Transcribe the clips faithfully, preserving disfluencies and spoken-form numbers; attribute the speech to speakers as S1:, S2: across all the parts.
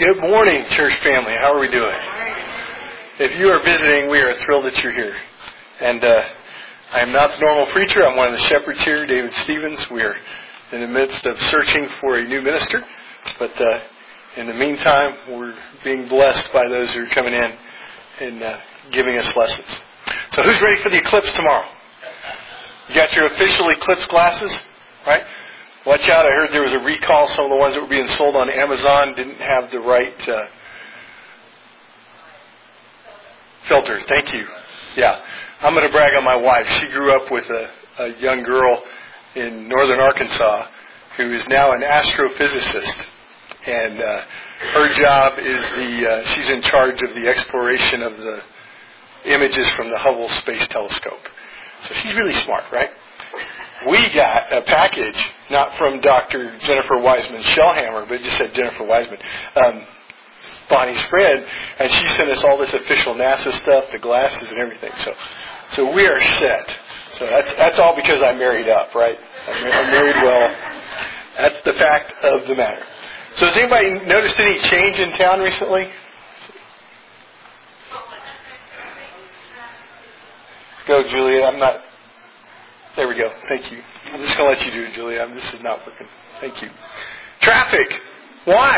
S1: Good morning, church family. How are we doing? If you are visiting, we are thrilled that you're here. And uh, I am not the normal preacher. I'm one of the shepherds here, David Stevens. We are in the midst of searching for a new minister. But uh, in the meantime, we're being blessed by those who are coming in and uh, giving us lessons. So who's ready for the eclipse tomorrow? You got your official eclipse glasses, right? Watch out, I heard there was a recall. Some of the ones that were being sold on Amazon didn't have the right uh, filter. Thank you. Yeah. I'm going to brag on my wife. She grew up with a, a young girl in northern Arkansas who is now an astrophysicist. And uh, her job is the, uh, she's in charge of the exploration of the images from the Hubble Space Telescope. So she's really smart, right? We got a package, not from Doctor Jennifer Wiseman Shellhammer, but it just said Jennifer Wiseman, um, Bonnie's friend, and she sent us all this official NASA stuff, the glasses and everything. So, so we are set. So that's that's all because I married up, right? I married well. That's the fact of the matter. So has anybody noticed any change in town recently? Go, Julia. I'm not. There we go. Thank you. I'm just going to let you do it, Julia. I'm, this is not working. Thank you. Traffic. Why?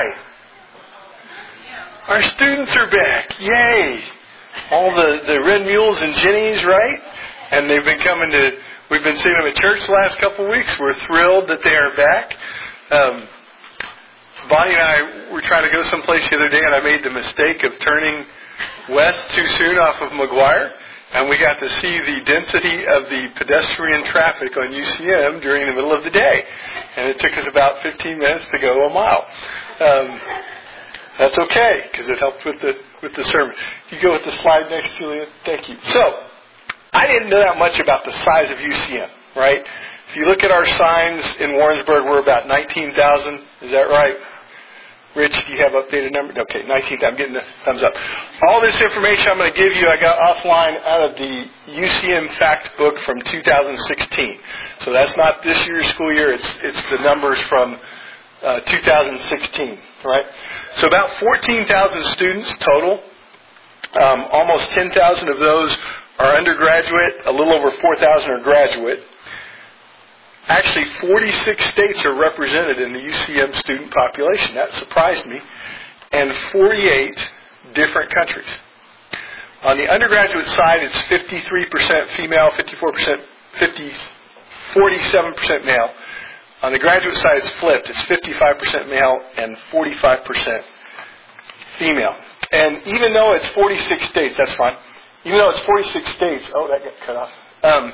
S1: Our students are back. Yay. All the, the red mules and jennies, right? And they've been coming to, we've been seeing them at church the last couple of weeks. We're thrilled that they are back. Um, Bonnie and I were trying to go someplace the other day, and I made the mistake of turning west too soon off of McGuire. And we got to see the density of the pedestrian traffic on U C M during the middle of the day. And it took us about fifteen minutes to go a mile. Um, that's okay, because it helped with the with the sermon. You go with the slide next, Julia. Thank you. So, I didn't know that much about the size of U C M, right? If you look at our signs in Warrensburg, we're about nineteen thousand. Is that right? Rich, do you have updated numbers? Okay, nineteen. I'm getting the thumbs up. All this information I'm going to give you, I got offline out of the U C M Fact Book from two thousand sixteen. So that's not this year's school year. It's it's the numbers from uh, two thousand sixteen, right? So about fourteen thousand students total. Um, almost ten thousand of those are undergraduate. A little over four thousand are graduate. Actually, forty-six states are represented in the U C M student population. That surprised me. And forty-eight different countries. On the undergraduate side, it's fifty-three percent female, fifty-four percent, fifty, forty-seven percent male. On the graduate side, it's flipped. It's fifty-five percent male and forty-five percent female. And even though it's forty-six states, that's fine. Even though it's forty-six states, oh, that got cut off. Um,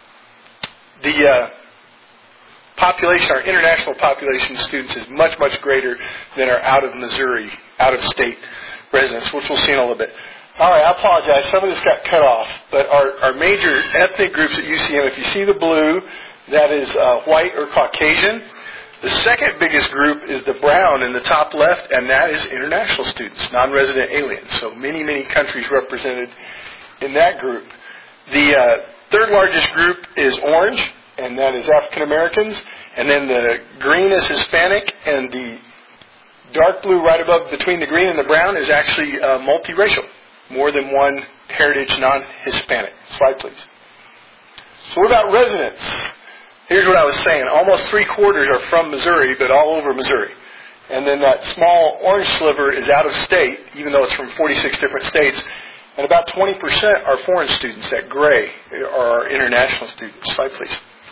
S1: the... Uh, population, our international population of students is much, much greater than our out of Missouri, out of state residents, which we'll see in a little bit. All right, I apologize. Some of this got cut off, but our, our major ethnic groups at U C M, if you see the blue, that is uh, white or Caucasian. The second biggest group is the brown in the top left, and that is international students, non-resident aliens. So many, many countries represented in that group. The uh, third largest group is orange, and that is African Americans, and then the green is Hispanic, and the dark blue right above between the green and the brown is actually uh, multiracial, more than one heritage non-Hispanic. Slide, please. So what about residents? Here's what I was saying. Almost three quarters are from Missouri, but all over Missouri. And then that small orange sliver is out of state, even though it's from forty-six different states. And about twenty percent are foreign students. That gray are our international students. Slide, please.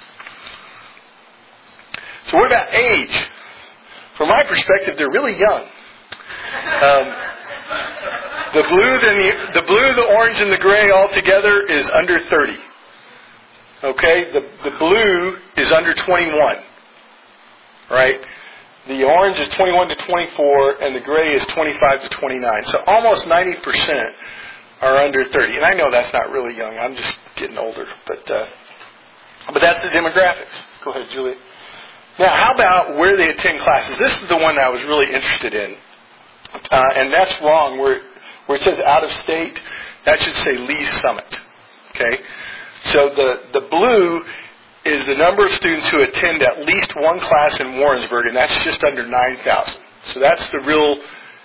S1: So what about age? From my perspective, they're really young. Um, the blue, then the, the blue, the orange, and the gray all together is under thirty. Okay, the the blue is under twenty-one. Right? The orange is twenty-one to twenty-four, and the gray is twenty-five to twenty-nine. So almost ninety percent are under thirty. And I know that's not really young. I'm just getting older, but uh, but that's the demographics. Go ahead, Julie. Now, how about where they attend classes? This is the one I was really interested in. Uh, and that's wrong. Where, where it says out of state, that should say Lee's Summit. Okay? So the, the blue is the number of students who attend at least one class in Warrensburg, and that's just under nine thousand. So that's the real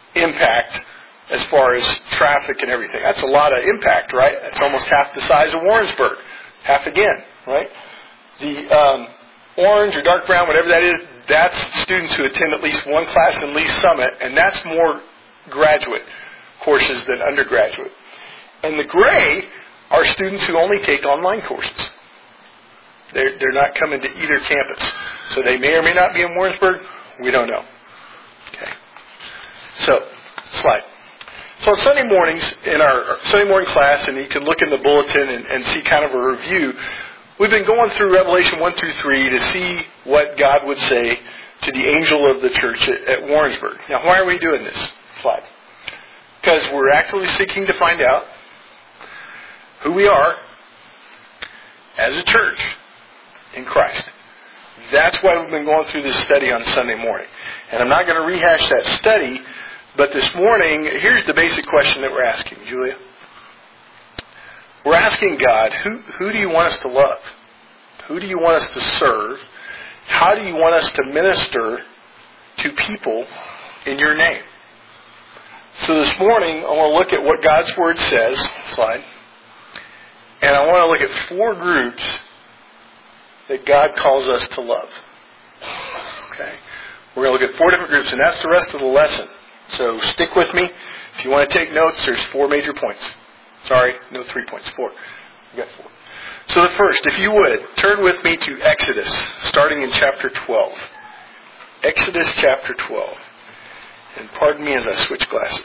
S1: impact as far as traffic and everything. That's a lot of impact, right? That's almost half the size of Warrensburg. Half again, right? The um, orange or dark brown, whatever that is, that's students who attend at least one class in Lee Summit, and that's more graduate courses than undergraduate. And the gray are students who only take online courses. They're, they're not coming to either campus. So they may or may not be in Warrensburg. We don't know. Okay. So, slide. So on Sunday mornings, in our Sunday morning class, and you can look in the bulletin and, and see kind of a review, we've been going through Revelation one through three to see what God would say to the angel of the church at, at Warrensburg. Now, why are we doing this? Slide. Because we're actively seeking to find out who we are as a church in Christ. That's why we've been going through this study on Sunday morning. And I'm not going to rehash that study, but this morning, here's the basic question that we're asking, Julia. We're asking God, who, who do you want us to love? Who do you want us to serve? How do you want us to minister to people in your name? So this morning, I want to look at what God's Word says. Slide. And I want to look at four groups that God calls us to love. Okay? We're going to look at four different groups, and that's the rest of the lesson. So stick with me. If you want to take notes, there's four major points. Sorry, no three points, four. We got four. So the first, if you would, turn with me to Exodus, starting in chapter twelve. Exodus chapter twelve. And pardon me as I switch glasses.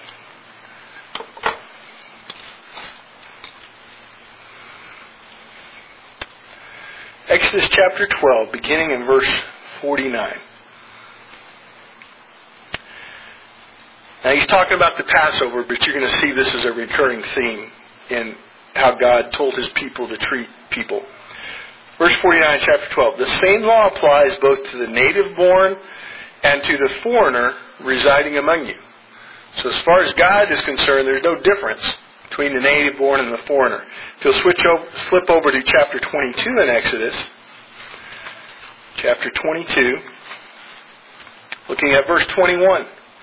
S1: Exodus chapter twelve, beginning in verse forty-nine. Now he's talking about the Passover, but you're going to see this as a recurring theme in how God told His people to treat people. Verse forty-nine, chapter twelve. The same law applies both to the native born and to the foreigner residing among you. So as far as God is concerned, there's no difference between the native born and the foreigner. If you'll switch over, flip over to chapter twenty-two in Exodus, chapter twenty-two, looking at verse twenty-one.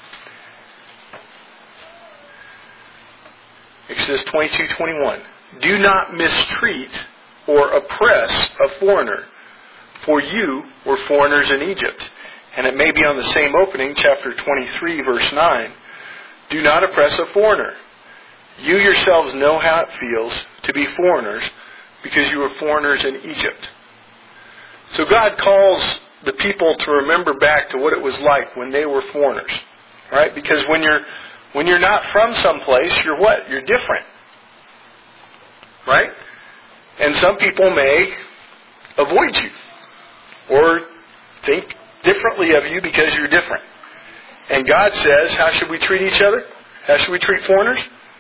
S1: Exodus twenty-two twenty-one. Do not mistreat or oppress a foreigner, for you were foreigners in Egypt. And it may be on the same opening, chapter twenty-three, verse nine. Do not oppress a foreigner. You yourselves know how it feels to be foreigners, because you were foreigners in Egypt. So God calls the people to remember back to what it was like when they were foreigners. Right? Because when you're when you're not from someplace, you're what? You're different. Right? And some people may avoid you or think differently of you because you're different. And God says, how should we treat each other? How should we treat foreigners?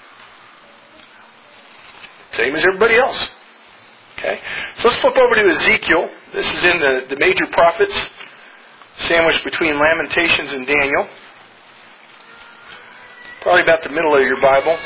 S1: Same as everybody else. Okay? So let's flip over to Ezekiel. This is in the, the major prophets, sandwiched between Lamentations and Daniel. Probably about the middle of your Bible.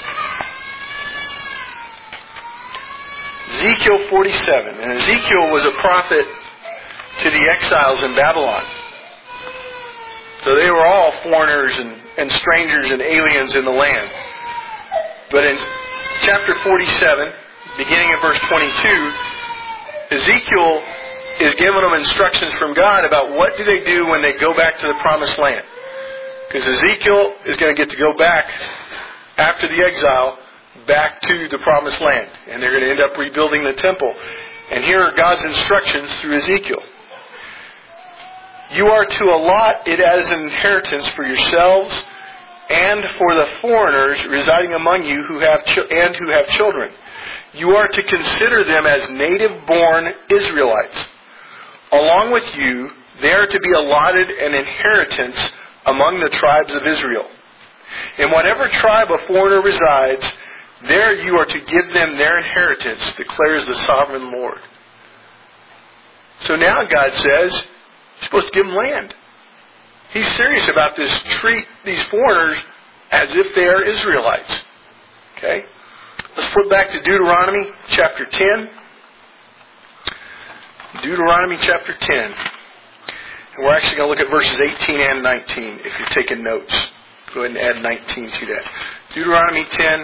S1: Ezekiel forty-seven. And Ezekiel was a prophet to the exiles in Babylon. So they were all foreigners and, and strangers and aliens in the land. But in chapter forty-seven, beginning at verse twenty-two, Ezekiel is giving them instructions from God about what do they do when they go back to the promised land. Because Ezekiel is going to get to go back after the exile back to the promised land. And they're going to end up rebuilding the temple. And here are God's instructions through Ezekiel. You are to allot it as an inheritance for yourselves and for the foreigners residing among you who have ch- and who have children. You are to consider them as native-born Israelites. Along with you, they are to be allotted an inheritance among the tribes of Israel. In whatever tribe a foreigner resides, there you are to give them their inheritance, declares the sovereign Lord. So now God says, you're supposed to give them land. He's serious about this. Treat these foreigners as if they are Israelites. Okay? Let's flip back to Deuteronomy chapter ten. Deuteronomy chapter ten. And we're actually going to look at verses eighteen and nineteen if you're taking notes. Go ahead and add nineteen to that. Deuteronomy ten.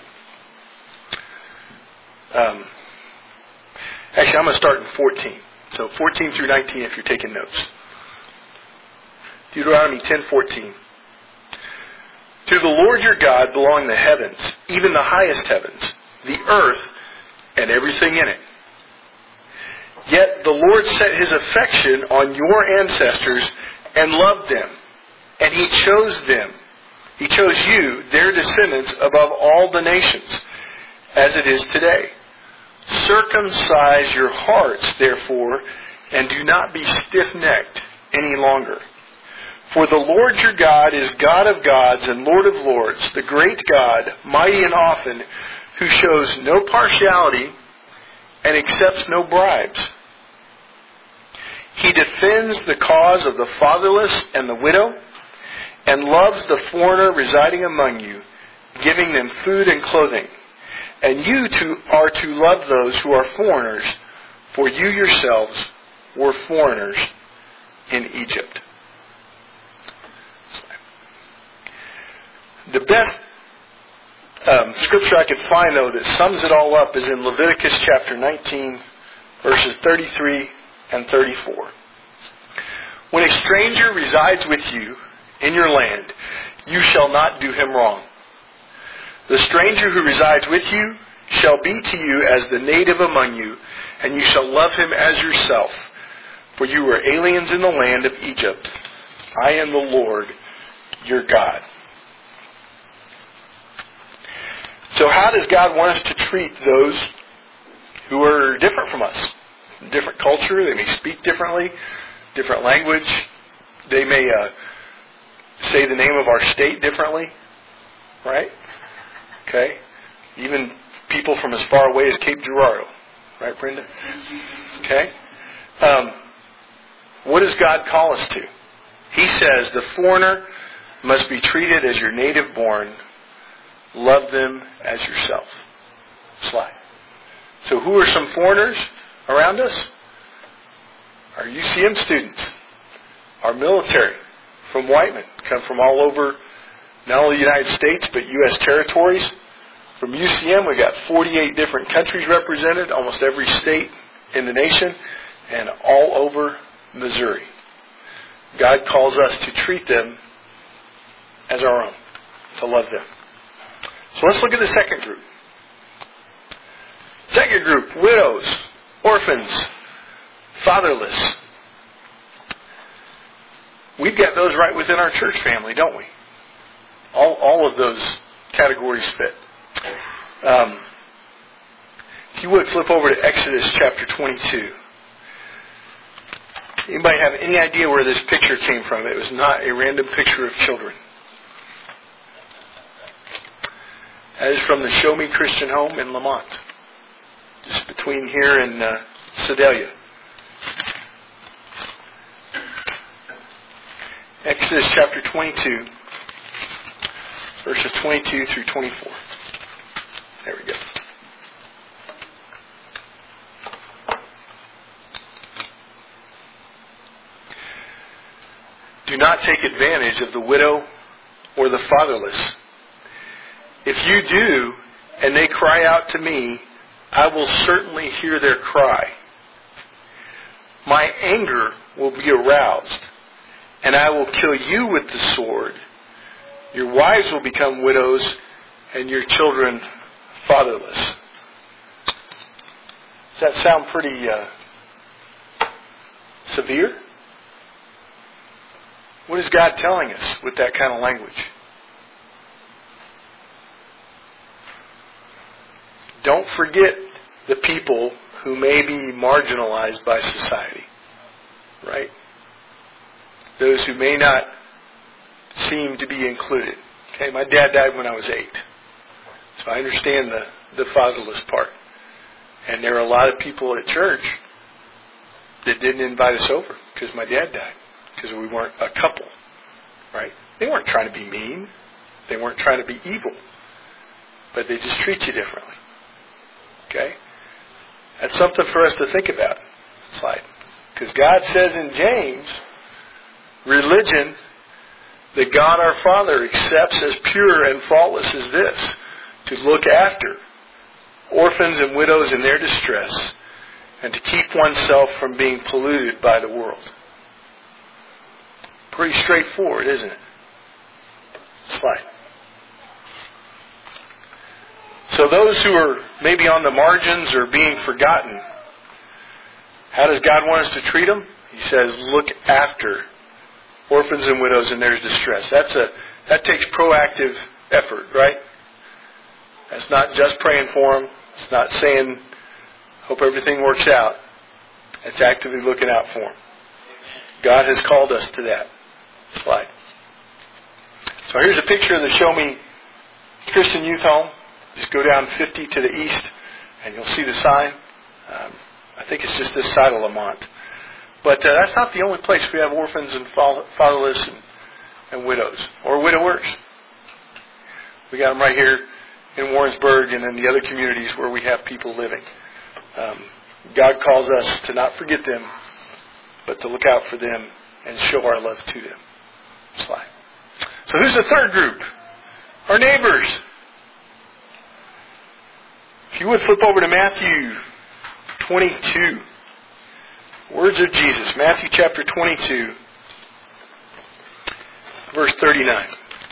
S1: Um, actually, I'm going to start in fourteen. So fourteen through nineteen if you're taking notes. Deuteronomy ten fourteen. To the Lord your God belong the heavens, even the highest heavens, the earth, and everything in it. Yet the Lord set His affection on your ancestors and loved them, and He chose them. He chose you, their descendants, above all the nations, as it is today. Circumcise your hearts, therefore, and do not be stiff-necked any longer. For the Lord your God is God of gods and Lord of lords, the great God, mighty and often, who shows no partiality and accepts no bribes. He defends the cause of the fatherless and the widow, and loves the foreigner residing among you, giving them food and clothing. And you too are to love those who are foreigners, for you yourselves were foreigners in Egypt. The best um, scripture I could find, though, that sums it all up is in Leviticus chapter nineteen, verses thirty-three and thirty-four. When a stranger resides with you in your land, you shall not do him wrong. The stranger who resides with you shall be to you as the native among you, and you shall love him as yourself. For you were aliens in the land of Egypt. I am the Lord your God. So how does God want us to treat those who are different from us? Different culture, they may speak differently, different language. They may uh, say the name of our state differently, right? Okay? Even people from as far away as Cape Girardeau. Right, Brenda? Okay? Um, what does God call us to? He says the foreigner must be treated as your native born. Love them as yourself. Slide. So who are some foreigners around us? Our U C M students. Our military from Whiteman. Come from all over, not only the United States, but U S territories. From U C M, we've got forty-eight different countries represented, almost every state in the nation, and all over Missouri. God calls us to treat them as our own, to love them. So let's look at the second group. Second group, widows, orphans, fatherless. We've got those right within our church family, don't we? All, all of those categories fit. Um, if you would, flip over to Exodus chapter twenty-two. Anybody have any idea where this picture came from? It was not a random picture of children. That is from the Show Me Christian Home in Lamont. Just between here and uh, Sedalia. Exodus chapter twenty-two, verses twenty-two through twenty-four. There we go. Do not take advantage of the widow or the fatherless. If you do, and they cry out to me, I will certainly hear their cry. My anger will be aroused, and I will kill you with the sword. Your wives will become widows, and your children fatherless. Does that sound pretty uh, severe? What is God telling us with that kind of language? Don't forget the people who may be marginalized by society, right? Those who may not seem to be included. Okay, my dad died when I was eight, so I understand the, the fatherless part. And there are a lot of people at church that didn't invite us over because my dad died, because we weren't a couple, right? They weren't trying to be mean. They weren't trying to be evil. But they just treat you differently. Okay? That's something for us to think about. Slide. Because God says in James, religion that God our Father accepts as pure and faultless as this, to look after orphans and widows in their distress, and to keep oneself from being polluted by the world. Pretty straightforward, isn't it? Slide. So those who are maybe on the margins or being forgotten, how does God want us to treat them? He says, look after orphans and widows in their distress. That's a that takes proactive effort, right? That's not just praying for them. It's not saying, hope everything works out. It's actively looking out for them. God has called us to that. Slide. So here's a picture of the Show Me Christian Youth Home. Just go down fifty to the east, and you'll see the sign. Um, I think it's just this side of Lamont. But uh, that's not the only place we have orphans and fatherless and, and widows, or widowers. We got them right here in Warrensburg and in the other communities where we have people living. Um, God calls us to not forget them, but to look out for them and show our love to them. Slide. So who's the third group? Our neighbors. If you would flip over to Matthew twenty-two. Words of Jesus. Matthew chapter twenty-two, verse thirty-nine.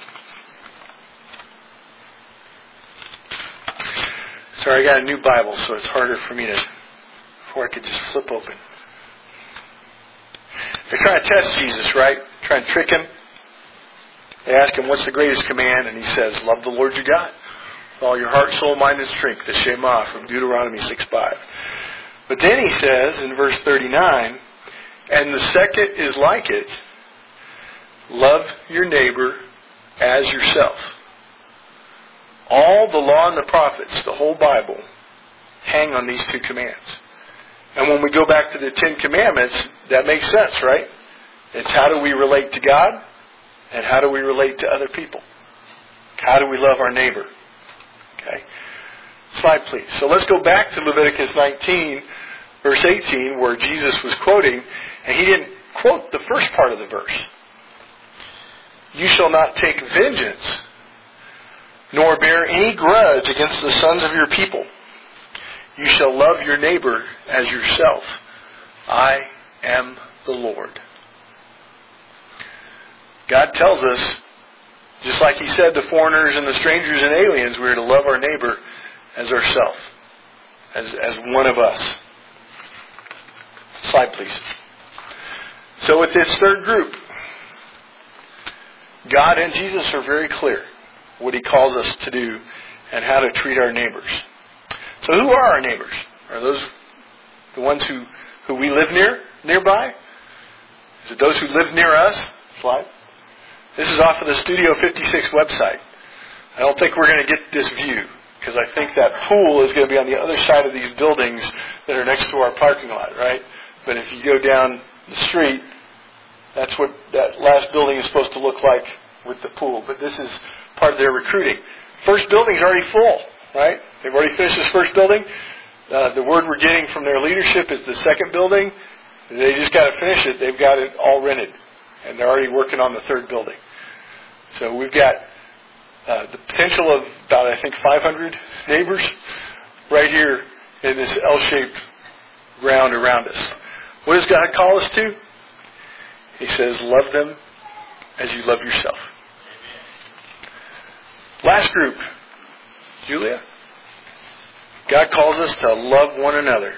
S1: Sorry, I got a new Bible, so it's harder for me to, before I could just flip open. They're trying to test Jesus, right? Trying to trick him. They ask him, what's the greatest command? And he says, love the Lord your God with all your heart, soul, mind, and strength. The Shema from Deuteronomy six five. But then he says in verse thirty-nine, and the second is like it, love your neighbor as yourself. All the law and the prophets, the whole Bible, hang on these two commands. And when we go back to the Ten Commandments, that makes sense, right? It's how do we relate to God, and how do we relate to other people? How do we love our neighbor? Okay. Slide, please. So let's go back to Leviticus nineteen, verse eighteen, where Jesus was quoting, and he didn't quote the first part of the verse. You shall not take vengeance, nor bear any grudge against the sons of your people. You shall love your neighbor as yourself. I am the Lord. God tells us, just like He said to foreigners and the strangers and aliens, we are to love our neighbor as ourselves, as, as one of us. Slide, please. So with this third group, God and Jesus are very clear what He calls us to do and how to treat our neighbors. So who are our neighbors? Are those the ones who, who we live near, nearby? Is it those who live near us? Slide. This is off of the Studio fifty-six website. I don't think we're going to get this view, because I think that pool is going to be on the other side of these buildings that are next to our parking lot, right? But if you go down the street, that's what that last building is supposed to look like with the pool. But this is part of their recruiting. First building's already full, right? They've already finished this first building. Uh, the word we're getting from their leadership is the second building. They just got to finish it. They've got it all rented. And they're already working on the third building. So we've got uh, the potential of about, I think, five hundred neighbors right here in this L-shaped ground around us. What does God call us to? He says, love them as you love yourself. Last group, Julia. God calls us to love one another.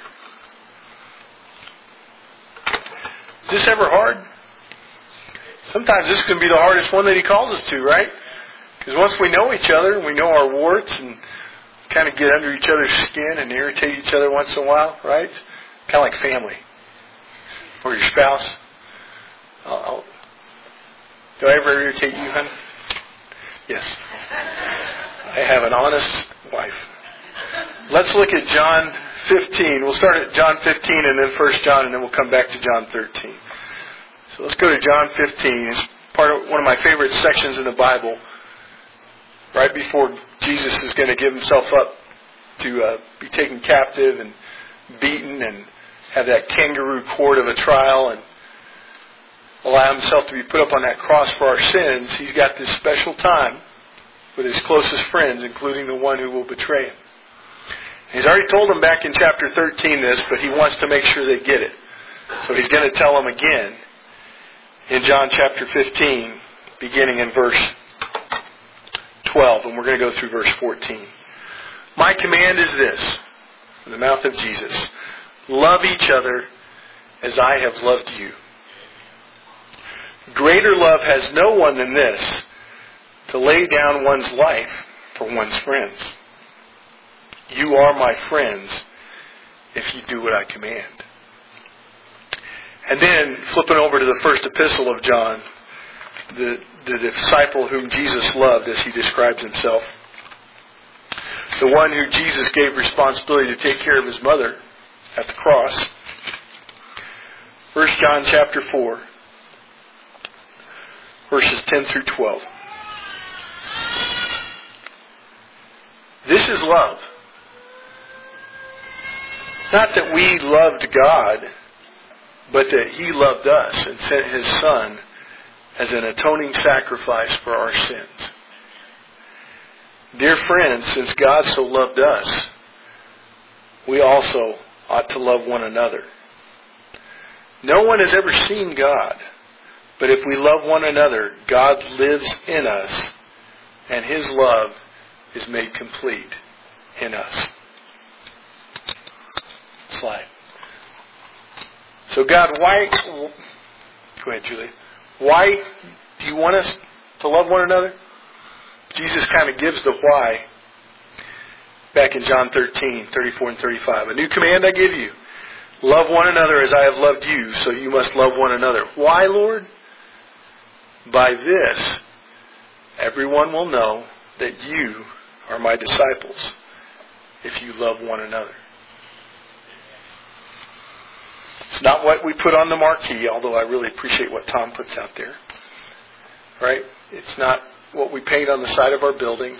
S1: Is this ever hard? Sometimes this can be the hardest one that He calls us to, right? Because once we know each other and we know our warts and kind of get under each other's skin and irritate each other once in a while, right? Kind of like family. Or your spouse. I'll, I'll, do I ever irritate you, honey? Yes. I have an honest wife. Let's look at John fifteen. We'll start at John fifteen and then First John, and then we'll come back to John thirteen. So let's go to John fifteen. It's part of one of my favorite sections in the Bible. Right before Jesus is going to give Himself up to uh, be taken captive and beaten and have that kangaroo court of a trial. And allow himself to be put up on that cross for our sins, he's got this special time with his closest friends, including the one who will betray him. He's already told them back in chapter thirteen this, but he wants to make sure they get it. So he's going to tell them again in John chapter fifteen, beginning in verse twelve, and we're going to go through verse fourteen. My command is this, in the mouth of Jesus: love each other as I have loved you. Greater love has no one than this, to lay down one's life for one's friends. You are my friends if you do what I command. And then, flipping over to the first epistle of John, the, the disciple whom Jesus loved, as he describes himself, the one who Jesus gave responsibility to take care of his mother at the cross. First John chapter four, verses ten through twelve. This is love. Not that we loved God, but that He loved us and sent His Son as an atoning sacrifice for our sins. Dear friends, since God so loved us, we also ought to love one another. No one has ever seen God, but if we love one another, God lives in us, and His love is made complete in us. Slide. So God, why... Go ahead, Julie. Why do you want us to love one another? Jesus kind of gives the why back in John thirteen, thirty-four and thirty-five. A new command I give you. Love one another as I have loved you, so you must love one another. Why, Lord? By this, everyone will know that you are my disciples, if you love one another. It's not what we put on the marquee, although I really appreciate what Tom puts out there. Right? It's not what we paint on the side of our buildings.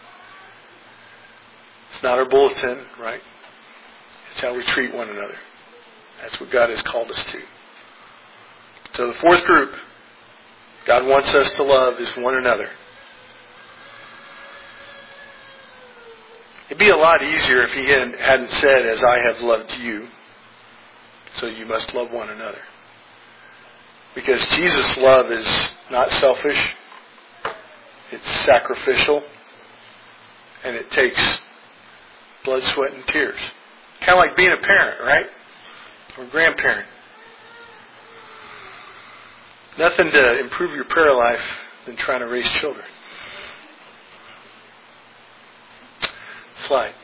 S1: It's not our bulletin, right? It's how we treat one another. That's what God has called us to. So the fourth group God wants us to love is one another. It'd be a lot easier if He hadn't said, as I have loved you, so you must love one another. Because Jesus' love is not selfish. It's sacrificial. And it takes blood, sweat, and tears. Kind of like being a parent, right? Or a grandparent. Nothing to improve your prayer life than trying to raise children. Slide.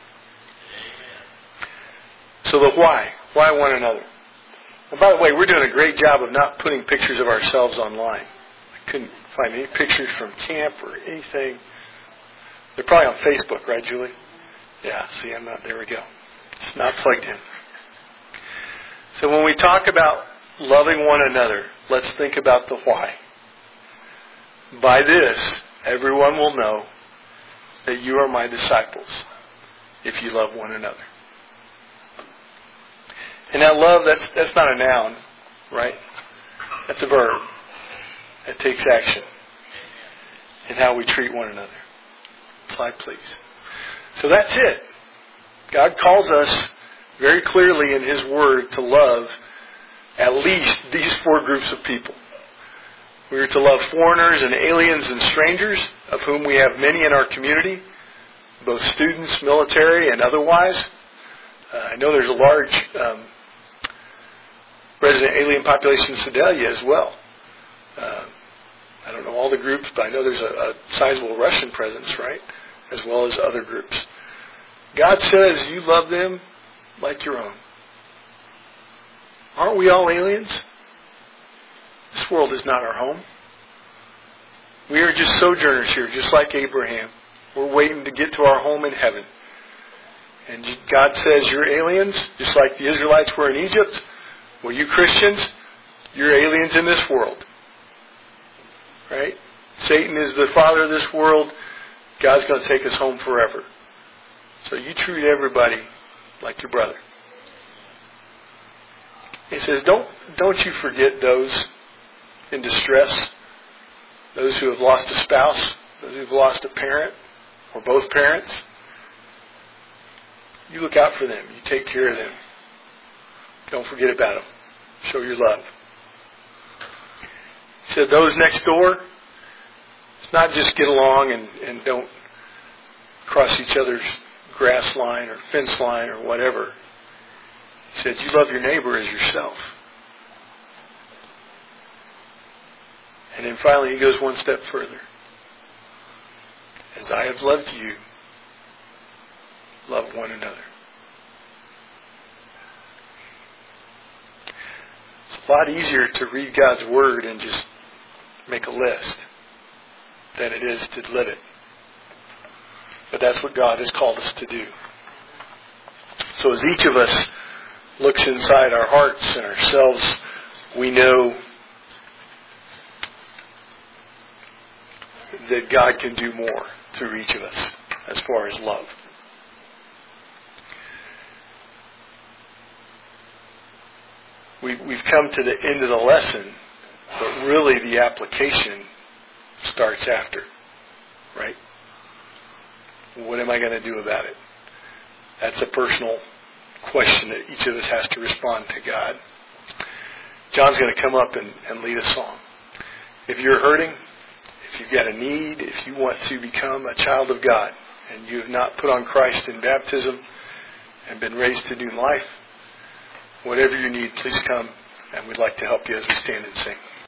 S1: So the why. Why one another? And by the way, we're doing a great job of not putting pictures of ourselves online. I couldn't find any pictures from camp or anything. They're probably on Facebook, right, Julie? Yeah, see, I'm not, there we go. It's not plugged in. So when we talk about loving one another, let's think about the why. By this, everyone will know that you are my disciples, if you love one another. And that love, that's that's not a noun, right? That's a verb. That takes action in how we treat one another. Slide, please. So that's it. God calls us very clearly in His Word to love at least these four groups of people. We are to love foreigners and aliens and strangers, of whom we have many in our community, both students, military, and otherwise. Uh, I know there's a large um, resident alien population in Sedalia as well. Uh, I don't know all the groups, but I know there's a, a sizable Russian presence, right? As well as other groups. God says you love them like your own. Aren't we all aliens? This world is not our home. We are just sojourners here, just like Abraham. We're waiting to get to our home in heaven. And God says you're aliens, just like the Israelites were in Egypt. Well, you Christians, you're aliens in this world. Right? Satan is the father of this world. God's going to take us home forever. So you treat everybody like your brother. He says, don't, don't you forget those in distress, those who have lost a spouse, those who have lost a parent, or both parents. You look out for them. You take care of them. Don't forget about them. Show your love. He said, those next door, it's not just get along and, and don't cross each other's grass line or fence line or whatever. He said, you love your neighbor as yourself. And then finally he goes one step further. As I have loved you, love one another. It's a lot easier to read God's Word and just make a list than it is to live it. But that's what God has called us to do. So as each of us looks inside our hearts and ourselves, we know that God can do more through each of us as far as love. We, we've come to the end of the lesson, but really the application starts after, right? What am I going to do about it? That's a personal question that each of us has to respond to God. John's going to come up and, and lead a song. If you're hurting, if you've got a need, if you want to become a child of God, and you have not put on Christ in baptism and been raised to new life, whatever you need, please come, and we'd like to help you as we stand and sing.